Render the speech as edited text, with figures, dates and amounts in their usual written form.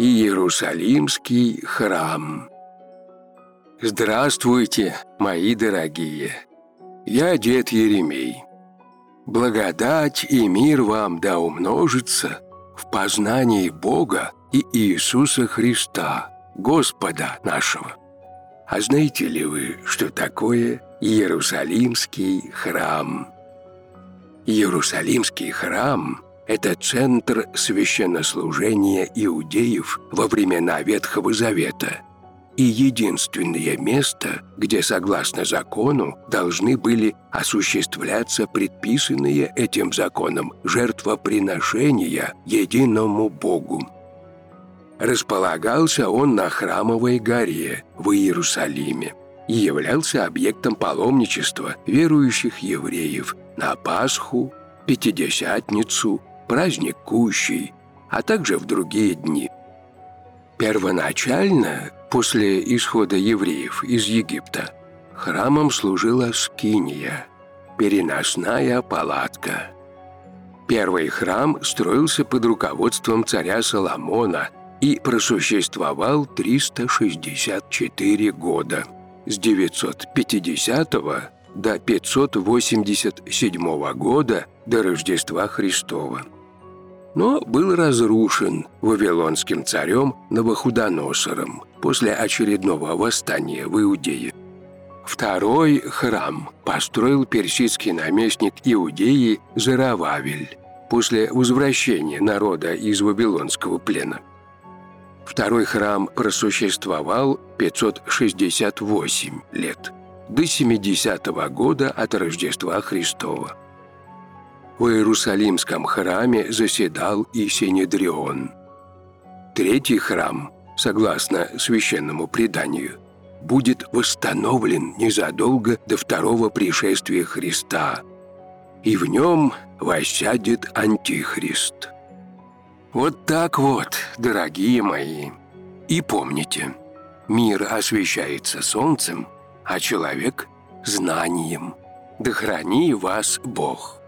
Иерусалимский храм. Здравствуйте, мои дорогие! Я дед Еремей. Благодать и мир вам да умножится в познании Бога и Иисуса Христа, Господа нашего. А знаете ли вы, что такое Иерусалимский храм? Иерусалимский храм – это центр священнослужения иудеев во времена Ветхого Завета и единственное место, где, согласно закону, должны были осуществляться предписанные этим законом жертвоприношения единому Богу. Располагался он на Храмовой горе в Иерусалиме и являлся объектом паломничества верующих евреев на Пасху, Пятидесятницу, праздник Кущей, а также в другие дни. Первоначально, после исхода евреев из Египта, храмом служила скиния, переносная палатка. Первый храм строился под руководством царя Соломона и просуществовал 364 года, с 950 до 587 года до Рождества Христова. Но был разрушен вавилонским царем Навуходоносором после очередного восстания в Иудее. Второй храм построил персидский наместник Иудеи Зоровавель после возвращения народа из вавилонского плена. Второй храм просуществовал 568 лет, до 70-го года от Рождества Христова. В Иерусалимском храме заседал и Синедрион. Третий храм, согласно священному преданию, будет восстановлен незадолго до второго пришествия Христа, и в нем воссядет Антихрист. Вот так вот, дорогие мои. И помните, мир освещается солнцем, а человек – знанием. Да храни вас Бог!